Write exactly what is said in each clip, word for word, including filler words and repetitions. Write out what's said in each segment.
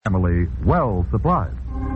family well supplied.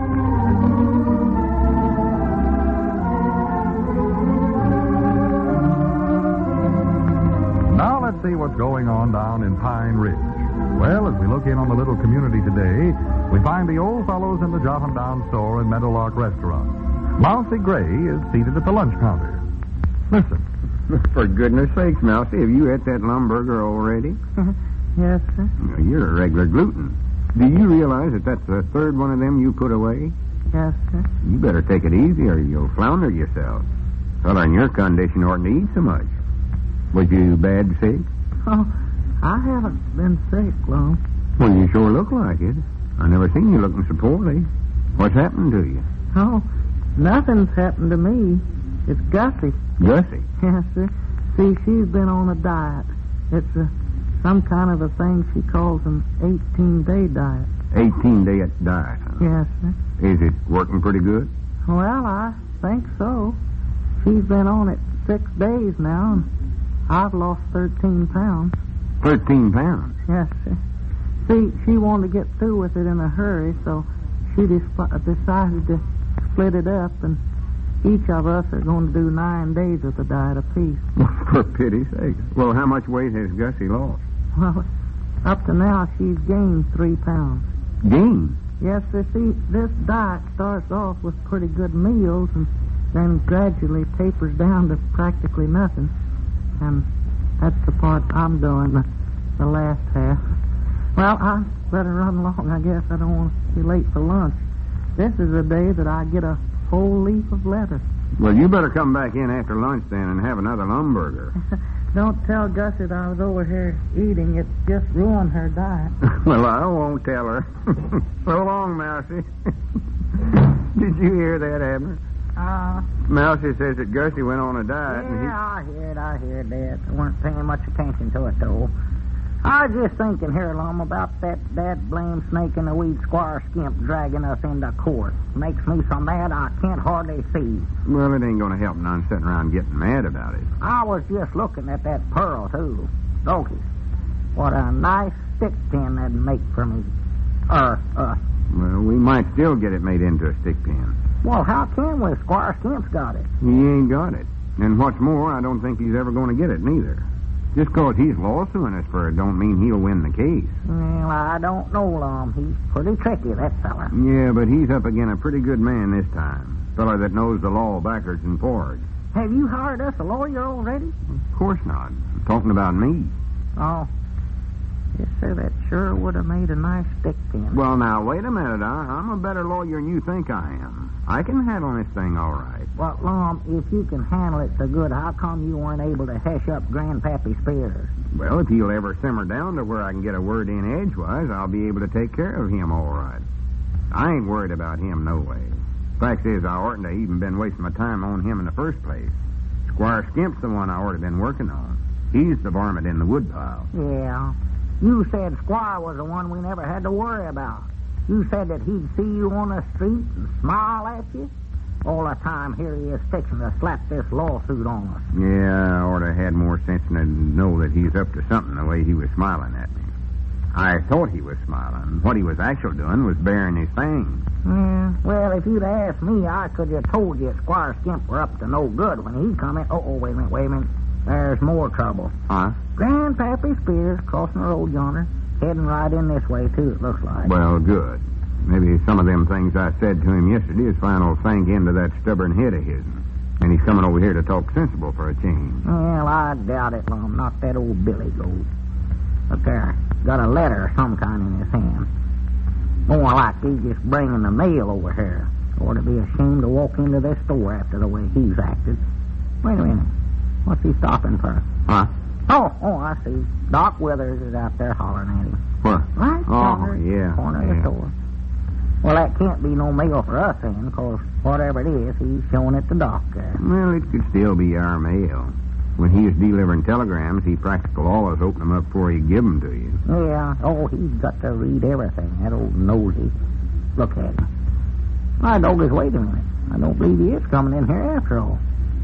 Now let's see what's going on down in Pine Ridge. Well, as we look in on the little community today, we find the old fellows in the Jotham Down store and Meadowlark restaurant. Mousy Gray is seated at the lunch counter. Listen. For goodness sakes, Mousy, have you ate that lumburger already? Yes, sir. Well, you're a regular gluten. Do you realize that that's the third one of them you put away? Yes, sir. You better take it easy or you'll flounder yourself. Fella in your condition oughtn't to eat so much. Was you bad sick? Oh, I haven't been sick long. Well, you sure look like it. I never seen you looking so poorly. What's happened to you? Oh, nothing's happened to me. It's Gussie. Gussie? Yes, sir. See, she's been on a diet. It's a, some kind of a thing she calls an eighteen-day diet. eighteen-day diet, huh? Yes, sir. Is it working pretty good? Well, I think so. She's been on it six days now, and I've lost thirteen pounds. Thirteen pounds? Yes, sir. See, she wanted to get through with it in a hurry, so she dis- decided to split it up, and each of us are going to do nine days with the diet apiece. For pity's sake. Well, how much weight has Gussie lost? Well, up to now, she's gained three pounds. Gained? Yes, sir. See, this diet starts off with pretty good meals and then gradually tapers down to practically nothing. And that's the part I'm doing, the, the last half. Well, I better run along, I guess. I don't want to be late for lunch. This is the day that I get a whole leaf of lettuce. Well, you better come back in after lunch then and have another lumburger. Don't tell Gussie that I was over here eating. It just ruined her diet. Well, I won't tell her. So long, Mousy. Did you hear that, Abner? Uh, Mousy says that Gussie went on a diet. yeah, and he... I heard, I heard that. I weren't paying much attention to it, though. I was just thinking here, Lum, about that dad blame snake in the weed Squire Skimp dragging us into court. Makes me so mad I can't hardly see. Well, it ain't going to help none sitting around getting mad about it. I was just looking at that pearl, too. Dokie. What a nice stick pin that'd make for me. Er, uh. Well, we might still get it made into a stick pin. Well, how can we? Squire Skimp's got it. He ain't got it. And what's more, I don't think he's ever going to get it, neither. Just because he's lawsuing us for it don't mean he'll win the case. Well, I don't know, Lum. He's pretty tricky, that feller. Yeah, but he's up against a pretty good man this time. Feller that knows the law backwards and forwards. Have you hired us a lawyer already? Of course not. I'm talking about me. Oh. Yes, sir, that sure would have made a nice stick pin. Well, now, wait a minute. I, I'm a better lawyer than you think I am. I can handle this thing all right. Well, Lum, if you can handle it so good, how come you weren't able to hush up Grandpappy Spears? Well, if he'll ever simmer down to where I can get a word in edgewise, I'll be able to take care of him all right. I ain't worried about him no way. Fact is, I oughtn't to even been wasting my time on him in the first place. Squire Skimp's the one I ought to been working on. He's the varmint in the woodpile. Yeah. You said Squire was the one we never had to worry about. You said that he'd see you on the street and smile at you. All the time here he is fixing to slap this lawsuit on us. Yeah, I ought to have had more sense than to know that he's up to something the way he was smiling at me. I thought he was smiling. What he was actually doing was baring his fangs. Yeah, well, if you'd asked me, I could have told you Squire Skimp were up to no good when he come in. Oh, oh, wait a minute, wait a minute. There's more trouble. Huh? Grandpappy Spears crossing the road yonder, heading right in this way, too, it looks like. Well, good. Maybe some of them things I said to him yesterday is final thank into that stubborn head of his. And he's coming over here to talk sensible for a change. Well, I doubt it, Lum. Not that old Billy Goat. Look there. Got a letter of some kind in his hand. More like he's just bringing the mail over here. Ought to be ashamed to walk into this store after the way he's acted. Wait a minute. What's he stopping for? Huh? Oh, oh, I see. Doc Withers is out there hollering at him. Where? Right Oh, corner, yeah. corner of yeah. the store. Well, that can't be no mail for us then, because whatever it is, he's showing it to Doc there. Well, it could still be our mail. When he is delivering telegrams, he practically always open them up before he give them to you. Yeah. Oh, he's got to read everything, that old nosy. Look at him. My dog is waiting a minute. I don't believe he is coming in here after all.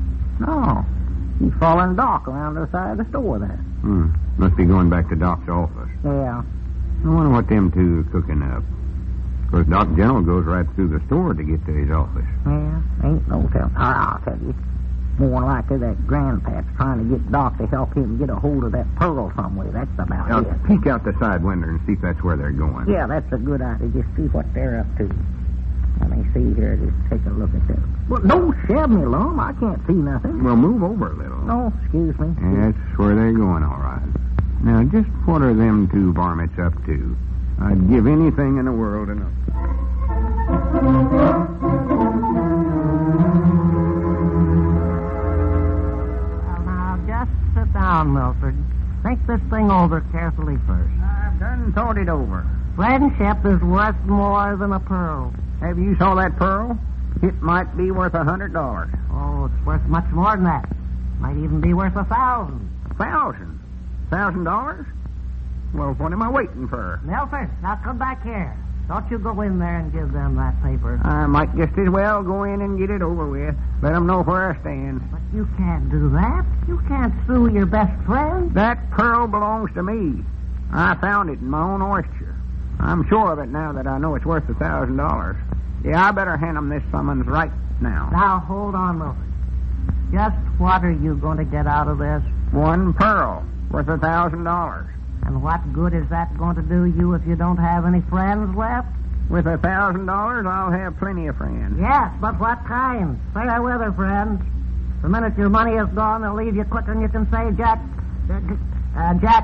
No. He's following Doc around the side of the store there. Hmm. Must be going back to Doc's office. Yeah. I wonder what them two are cooking up. Because Doc General goes right through the store to get to his office. Yeah, ain't no telling. I'll tell you. More likely that grandpap's trying to get Doc to help him get a hold of that pearl some way. That's about Now, it. peek out the side window and see if that's where they're going. Yeah, that's a good idea. Just see what they're up to. Let me see here. Just take a look at this. Well, don't shove me, Lum. I can't see nothing. Well, move over a little. No, excuse me. That's where they're going, all right. Now, just what are them two varmints up to? I'd give anything in the world to know. Well, now, just sit down, Milford. Think this thing over carefully first. I've done thought it over. Friendship is worth more than a pearl. Have you saw that pearl? It might be worth a hundred dollars. Oh, it's worth much more than that. Might even be worth a thousand. A thousand? Thousand dollars? Well, what am I waiting for? Milford, now come back here. Don't you go in there and give them that paper. I might just as well go in and get it over with. Let them know where I stand. But you can't do that. You can't sue your best friend. That pearl belongs to me. I found it in my own oyster. I'm sure of it now that I know it's worth a thousand dollars. Yeah, I better hand them this summons right now. Now, hold on, Milford. Just what are you going to get out of this? One pearl worth a thousand dollars. And what good is that going to do you if you don't have any friends left? With a thousand dollars, I'll have plenty of friends. Yes, but what kind? Fair weather friends. The minute your money is gone, they'll leave you quicker than you can say, Jack... Uh, uh, Jack...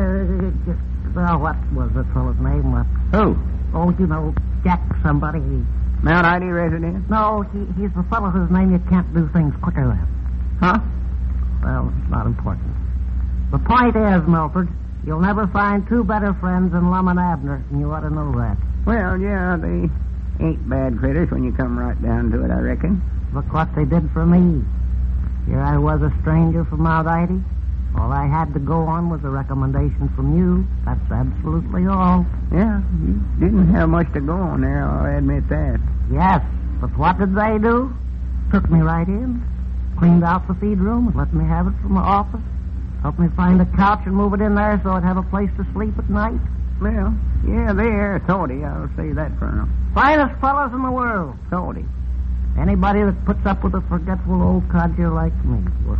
Uh, well, what was the fellow's name? Uh, Who? Oh, you know, Jack somebody. Mount Ida resident? No, he, he's the fellow whose name you can't do things quicker than. Huh? Well, it's not important. The point is, Milford, you'll never find two better friends than Lum and Abner, and you ought to know that. Well, yeah, they ain't bad critters when you come right down to it, I reckon. Look what they did for me. Here I was a stranger from Mount Ida. All I had to go on was a recommendation from you. That's absolutely all. Yeah, you didn't have much to go on there, I'll admit that. Yes, but what did they do? Took me right in, cleaned out the feed room, and let me have it from my office. Helped me find a couch and move it in there so I'd have a place to sleep at night. Well, yeah, they're thoughty, I'll say that for them. Finest fellows in the world. Thoughty. Anybody that puts up with a forgetful old codger like me. Well,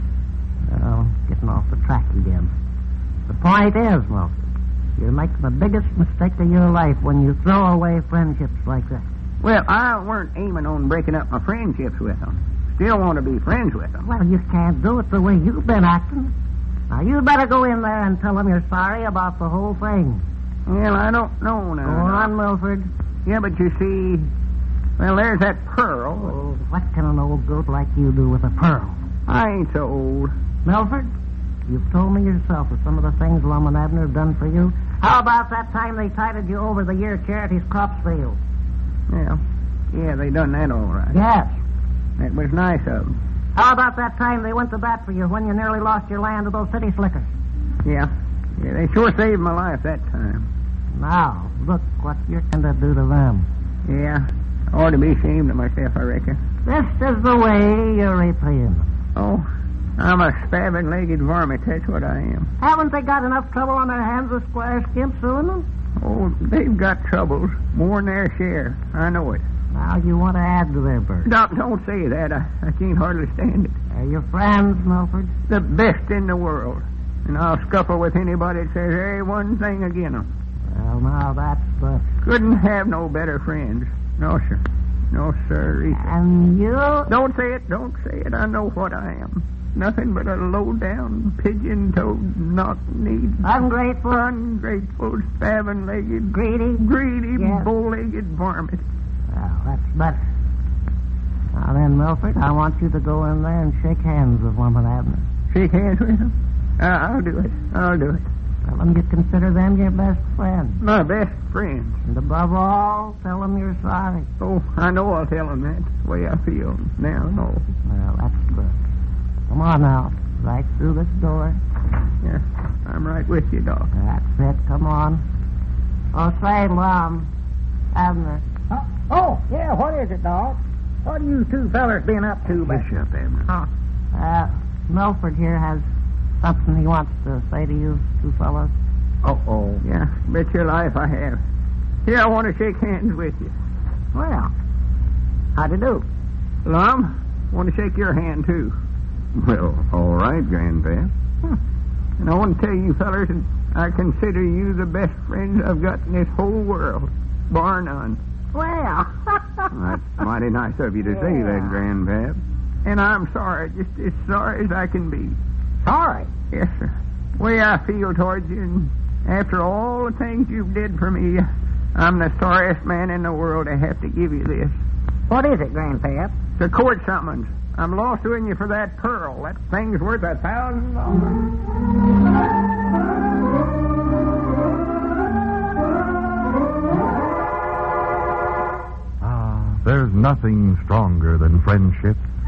well, getting off the track again. The point is, Milford, you're making the biggest mistake of your life when you throw away friendships like that. Well, I weren't aiming on breaking up my friendships with them. Still want to be friends with them. Well, you can't do it the way you've been acting. Now, you'd better go in there and tell them you're sorry about the whole thing. Well, I don't know now. Go on, Milford. Yeah, but you see, well, there's that pearl. Oh, what can an old goat like you do with a pearl? I ain't so old. Milford, you've told me yourself of some of the things Lum and Abner have done for you. How about that time they tided you over the year charity's crops failed? Yeah, yeah, they done that all right. Yes. That was nice of them. How about that time they went to bat for you when you nearly lost your land to those city slickers? Yeah, yeah, they sure saved my life that time. Now, look what you're going to do to them. Yeah, I ought to be ashamed of myself, I reckon. This is the way you're repaying them. Oh, I'm a spavined-legged varmint, that's what I am. Haven't they got enough trouble on their hands with Squire Skimp suing them? Oh, they've got troubles, more than their share. I know it. Now you want to add to their burden. Doc, don't say that. I, I can't hardly stand it. They're your friends, Milford. The best in the world. And I'll scuffle with anybody that says there ain't one thing again them. Well, now that's the... Couldn't have no better friends. No, sir. No, sir. And you... Don't say it. Don't say it. I know what I am. Nothing but a low-down, pigeon-toed, knock-kneed... Ungrateful. Ungrateful, spavined-legged... Greedy. Greedy, Yes. bow-legged varmint. Well, that's better. Now then, Milford, I want you to go in there and shake hands with Lum and Abner. Shake hands with them? Uh, I'll do it. I'll do it. Tell them you consider them your best friends. My best friends. And above all, tell them you're sorry. Oh, I know I'll tell them that. The way I feel now. No. Well, that's good. Come on now. Right through this door. Yeah, I'm right with you, Doc. That's it. Come on. Oh, say, Lum. Abner. Oh, oh, yeah, what is it, Doc? What are you two fellers been up to? Hush up, Abner. Oh, uh, Milford here has something he wants to say to you two fellows. Oh, oh. Yeah, bet your life I have. Here, I want to shake hands with you. Well, how do you do? Lum, I want to shake your hand, too. Well, all right, Grandpap. Hmm. And I want to tell you, fellers, that I consider you the best friends I've got in this whole world, bar none. Well, That's mighty nice of you to say Yeah. that, Grandpap. And I'm sorry, just as sorry as I can be. sorry. Yes, sir. The way I feel towards you, and after all the things you've did for me, I'm the sorriest man in the world to have to give you this. What is it, Grandpap? It's a court summons. I'm lawsuing you for that pearl. That thing's worth a thousand dollars. Ah, there's nothing stronger than friendship